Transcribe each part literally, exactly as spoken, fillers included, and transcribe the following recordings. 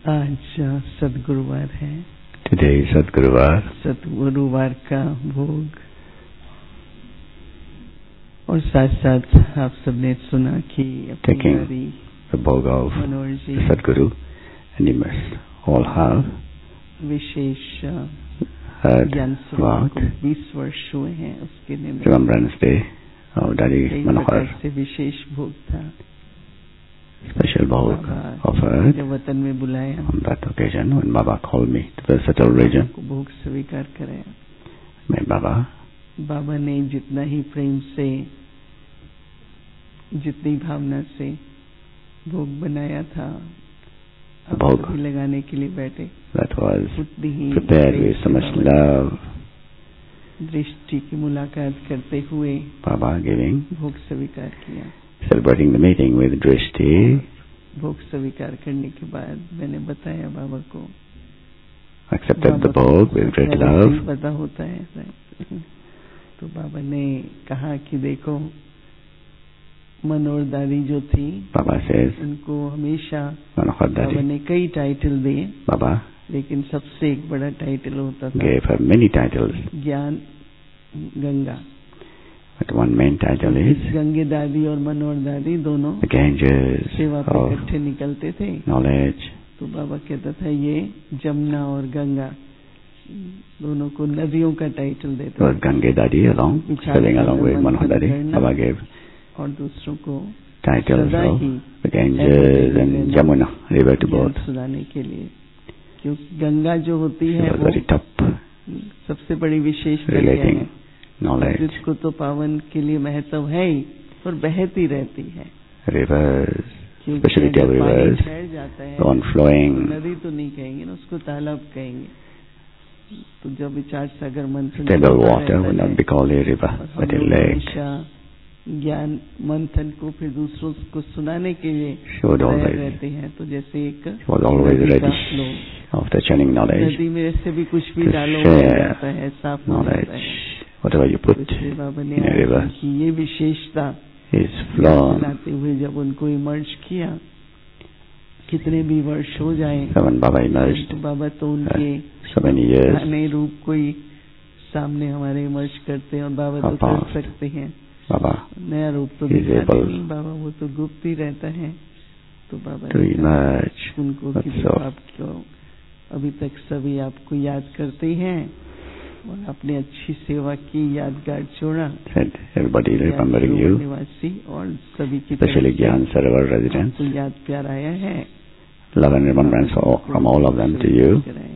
आज सद्गुरुवार है। Today is Sadguruvar. सद्गुरुवार का भोग और साथ साथ आप सबने सुना कि Taking the bhog of Manohar ji the Sadguru, and you must all have wishes heard ज्ञान सरोवर about को बीस वर्ष हुए हैं, उसके निमित्त Remembrance Day of Daddy कई Manohar. प्रकार से विशेष भोग था। Special bhog बाबा offered जब वतन में बुलाया on that occasion when Baba called me to the settled region. को भोग स्वीकार कराया। May Baba, बाबा ने जितना ही प्रेम से, जितनी भावना से भोग बनाया था, अब भोग सभी लगाने के लिए बैठे, that was उतनी ही prepared with so much love. दृष्टि की मुलाकात करते हुए Baba giving, भोग स्वीकार किया। celebrating the meeting with Drishti. भोग स्वीकार करने के बाद मैंने बताया बाबा को, Accepted the bhog with great love. पता होता है। तो बाबा ने कहा कि देखो, मनोहर दादी जो थी, Baba says, उनको हमेशा Manohar बाबा Daddy, ने कई टाइटल दिए, Baba लेकिन सबसे एक बड़ा टाइटल होता था gave her many titles, ज्ञान Ganga. but one main title is Gange दादी और मनोहर दादी दोनों the Ganges सेवा पे of इकट्ठे निकलते थे। knowledge. तो बाबा कहता था ये जमुना और गंगा दोनों को नदियों का टाइटल देता So Gange Daddy along, sailing along with Manohar Daddy, Baba gave और दूसरों को titles सदा of he the Ganges and Jamuna river to both. सुनाने के लिए, क्योंकि गंगा जो होती She है was वो very top, सबसे बड़ी विशेषता relating है। knowledge. जिसको तो पावन के लिए महत्व है ही, और बहती रहती है। Rivers, क्योंकि speciality of अगर पानी rivers, ठहर जाता है, the one flowing. नदी तो नहीं कहेंगे ना, उसको तालाब कहेंगे। तो जब विचार सागर मंथन Stable water would not be called a river, but a lake. ज्ञान मंथन को फिर दूसरों को सुनाने के लिए She would always, रहते हैं। तो जैसे एक she was always ready after churning knowledge नदी में ऐसे भी कुछ भी to डालो share जाता है, साफ हो जाता knowledge. है। Whatever you put इसलिए बाबा ने in a river कि ये विशेषता is flown. लाते हुए जब उनको इमर्ज किया, कितने भी वर्ष हो जाए, So when Baba emerged, तो बाबा तो उनके so many years, नए रूप को ही सामने हमारे इमर्ज करते हैं, और बाबा तो कर सकते हैं। Baba नया रूप तो is दिखाते able नहीं, बाबा वो तो गुप्त ही रहता है। तो बाबा to ने कहा emerge. उनको कि That's all. आपको अभी तक सभी आपको याद करते हैं, और आपने अच्छी सेवा की, यादगार छोड़ा। Said everybody remembering you, निवासी और सभी की especially Gyan Sarovar residents. तो याद प्यार आया है, Love and remembrance from all of them to you.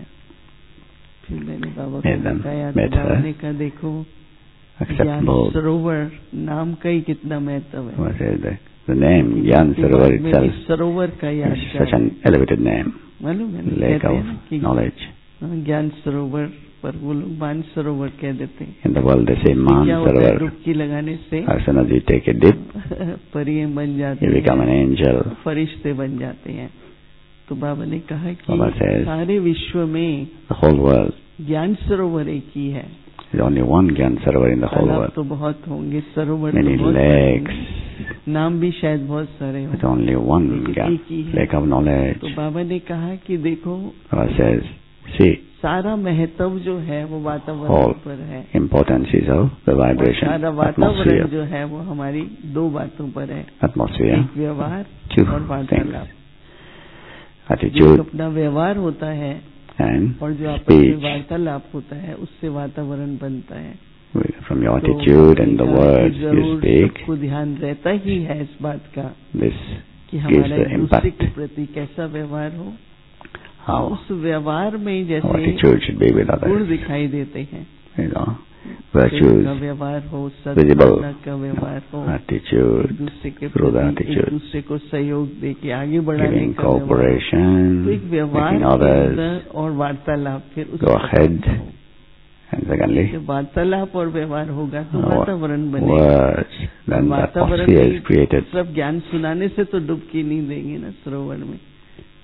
फिर मैंने बाबा Made को them, बताया, met तो बाबा her. ने कहा देखो, Accept ज्ञान both. सरोवर नाम का ही कितना महत्व है। What is the, the name Gyan Sarovar itself सरोवर का is याद such an elevated name, मालूम है, lake कहते of हैं ना कि knowledge. ज्ञान सरोवर, पर वो लोग मान सरोवर कह देते हैं। In the world they say Man क्या होता है, Sarovar. डुबकी लगाने से As soon as you take a dip, परियां बन जाते you become an हैं, angel. फरिश्ते बन जाते हैं। तो बाबा ने कहा कि Baba says, सारे विश्व में the whole world, ज्ञान सरोवर एक ही है। there's only one Gyan Sarovar in the whole तालाब world. तो बहुत होंगे, सरोवर Many तो बहुत lakes, होंगे, नाम भी शायद बहुत सारे but हों, only one Gyan, एक ही है। lake of knowledge. तो बाबा ने कहा कि देखो, Baba says, see, सारा महत्व जो है वो वातावरण all पर है, importance is of the और vibration, सारा वातावरण atmosphere, जो है वो हमारी दो बातों पर है, atmosphere, एक व्यवहार two और things, वार्तालाप। जो attitude अपना व्यवहार होता है and और जो आपस में speech. वार्तालाप होता है, उससे वातावरण बनता है। From your तो attitude and the बाबा ने words कहा कि you जरूर speak, सबको ध्यान रहता ही है इस बात का this कि gives हमारा the एक दूसरे impact. के प्रति कैसा व्यवहार हो। How उस व्यवहार में our जैसे attitude should be with गुण others. दिखाई देते हैं, You know, प्रेम virtues, का व्यवहार हो, visible, सद्भावना का व्यवहार हो, एक attitude, दूसरे के through the प्रति एक attitude, दूसरे को सहयोग दे के आगे बढ़ाने giving का व्यवहार। cooperation, तो एक व्यवहार making के others अंदर और वार्तालाप फिर उस go प्रकार ahead. का हो। And secondly, जब वार्तालाप और व्यवहार होगा तो our वातावरण बनेगा। words, then the वातावरण atmosphere में is created. सब ज्ञान सुनाने से तो डुबकी नहीं देंगे ना सरोवर में।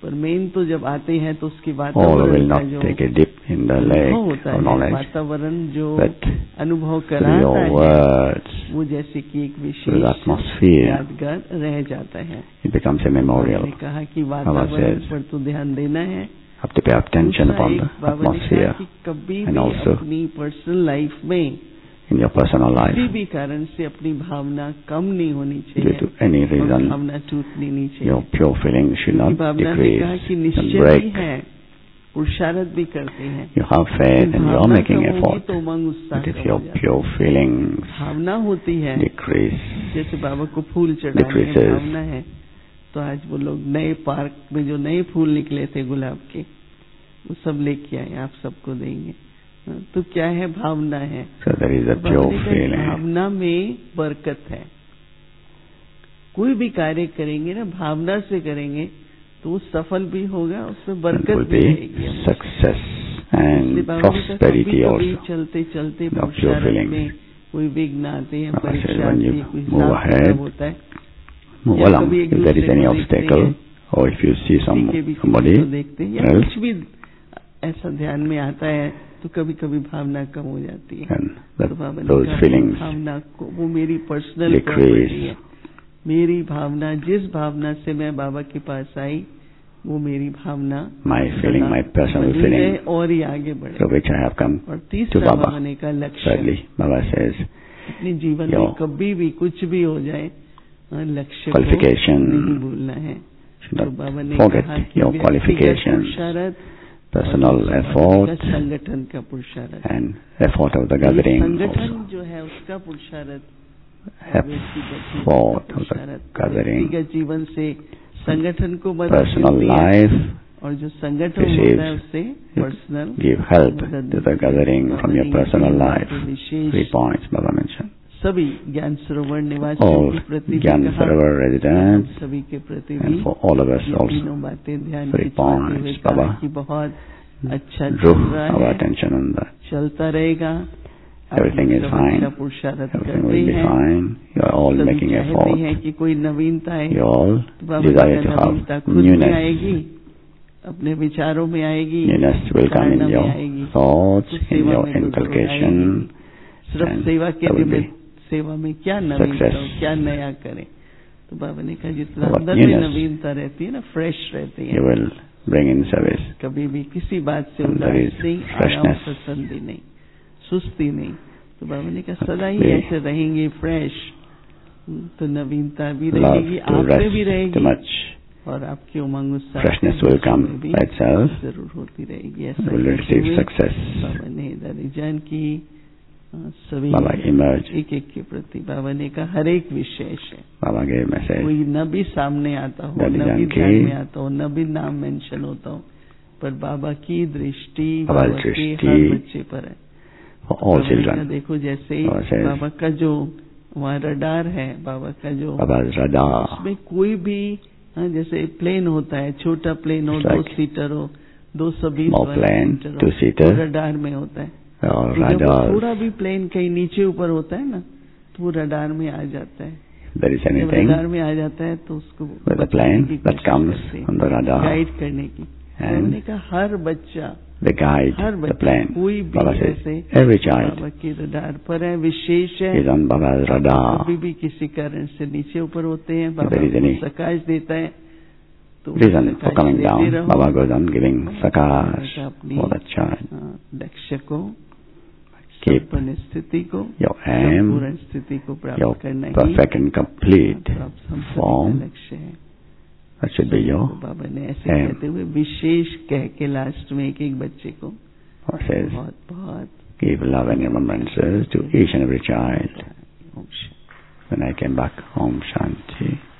पर मेन तो जब आते हैं तो उसकी all will वातावरण का not जो take a dip in the lake अनुभव होता of है, knowledge, वातावरण जो but अनुभव through कराता your है words, वो जैसे कि एक through the विशेष atmosphere, यादगार रह जाता है। it becomes a memorial. ने कहा कि Baba वातावरण says, पर तो ध्यान देना है। you have to pay attention दूसरा upon एक the बाबा ने कहा atmosphere कि कभी and भी also अपनी पर्सनल लाइफ में in your personal life, किसी भी कारण से अपनी भावना कम नहीं होनी due चाहिए to any और reason, भावना टूटनी नहीं चाहिए। your pure feelings should क्योंकि not भावना ने कहा decrease कि and निश्चय भी break. है, पुरुषार्थ भी करते हैं। You have faith and you are Bhavna making कम होगी effort, तो उमंग उत्साह but if कम your हो जाता है। pure feelings भावना होती है, decrease, जैसे बाबा को फूल चढ़ाने की decreases, भावना है, तो आज वो लोग नए पार्क में जो नए फूल निकले थे गुलाब के, वो सब लेके आए, आप सबको देंगे। तो क्या है? भावना है। so there is a तो pure बाबा ने कहा, feeling. भावना में बरकत है। कोई भी कार्य करेंगे ना, भावना से करेंगे तो वो सफल भी होगा, उसमें It बरकत will भी be रहेगी। success इसलिए and बाबा ने कहा, prosperity कभी कभी also. चलते चलते Of your पुरुषार्थ feelings. में कोई विघ्न आते हैं, Baba says, परीक्षा when आती you है, कोई move हिसाब ahead, किताब होता है, move या along. कभी एक If there is दूसरे any को देखते obstacle, हैं, or if you see some किसी के भी somebody किसी को देखते हैं, या else, कुछ भी ऐसा ध्यान में आता है तो कभी कभी भावना कम हो जाती है। and तो that बाबा ने those कहा, feelings भावना को, वो मेरी पर्सनल decrease. प्रॉपर्टी है। मेरी भावना, जिस भावना से मैं बाबा के पास आई, वो मेरी भावना My feeling, my personal बनी feeling, रहे और ही आगे बढ़े। through which I have come और to तीसरा Baba. बाबा ने कहा लक्ष्य। Thirdly, Baba says, अपने जीवन your में कभी भी कुछ भी हो जाए, हाँ, लक्ष्य को qualification नहीं भूलना है। should तो not बाबा ने forget कहा कि your व्यक्तिगत qualifications, पुरुषार्थ, personal और effort, संगठन का पुरुषार्थ, and effort of the gathering संगठन also. जो है उसका पुरुषार्थ, Effort of the gathering, व्यक्तिगत जीवन से संगठन को मदद personal मिलती है, life, और जो संगठन होता है उससे personal give help to the gathering from your personal life. Three points Baba mentioned. सभी ज्ञान सरोवर निवासियों All के प्रति भी Gyan कहा, Sarovar हम residents सभी के प्रति and भी for all of us ये also. तीनों बातें ध्यान Three खिंचवाते हुए points, कहा Baba. कि बहुत अच्छा Drew चल रहा our है, attention on that. चलता रहेगा। Everything is fine. पुरुषार्थ Everything करते will be हैं, fine. You are all सभी making चाहते हैं effort. कि कोई नवीनता है, You all तो बाबा ने desire to कहा, नवीनता have खुद में newness. आएगी, अपने विचारों में आएगी, Newness will come in धारणा में your आएगी, thoughts, तो in सेवा your में तो जरूर inculcation, आएगी। सिर्फ and सेवा के there लिए will में be सेवा में क्या नवीनता success. हो, क्या नया करें। तो बाबा ने कहा, जितना What अंदर में newness नवीनता रहती है ना, फ्रेश रहती you है, will bring in service. कभी भी किसी बात से And there is उदास नहीं, आराम freshness. पसंदी नहीं, सुस्ती नहीं। तो बाबा ने कहा, सदा ही Be ऐसे रहेंगे फ्रेश, तो नवीनता भी love रहेगी, to आप में rest भी too रहेगी, much. और आपकी उमंग उत्साह Freshness will come भी by itself. जरूर होती रहेगी। You ऐसा will कहते receive हुए success. बाबा ने दरिजान की अ, सभी Baba emerged. एक एक के प्रति बाबा ने कहा, हर एक विशेष है। Baba gave message. कोई न भी सामने आता हो, दरिजान न भी की ध्यान में आता हो, न भी नाम मेंशन होता हो, पर बाबा की दृष्टि बाबा बाबा के दृष्टि हर बच्चे पर है। For all बाबा ने कहा, children. देखो जैसे ही Baba says, बाबा का जो वहाँ रडार है, बाबा का जो Baba's radar. उसमें कोई भी, हाँ, जैसे प्लेन होता है, छोटा प्लेन हो, It's दो like सीटर हो, दो सौ बीस small वाला plane, सीटर two seater. हो, रडार में होता है। Or तो जब वो radar. थोड़ा भी प्लेन कहीं नीचे ऊपर होता है ना, तो वो रडार में आ जाता है। If there is जब anything रडार में आ जाता है तो उसको with the बचाने plane की that कोशिश comes करते हैं, on the radar गाइड करने की। तो and हमने कहा, हर बच्चा, they guide हर the बच्चा, plane. कोई भी Baba says, ऐसे every child बाबा के रडार पर है, विशेष है, is on Baba's radar. कभी भी किसी कारण से नीचे ऊपर होते हैं, there बाबा is any को प्रकाश देता है, तो Reason for प्रकाश coming देते down, रहो। Baba goes on giving sakash अपनी for the child. हाँ, लक्ष्य को, Keep संपूर्ण स्थिति को, your aim, संपूर्ण स्थिति को your प्राप्त करना ही perfect and complete तो आप संपूर्ण form. का लक्ष्य है। That should be your तो बाबा ने ऐसे aim. कहते हुए विशेष कह के लास्ट में एक एक बच्चे को Baba says, बहुत बहुत give love and remembrances to each and every child. Om Shanti. When I came back, Om Shanti.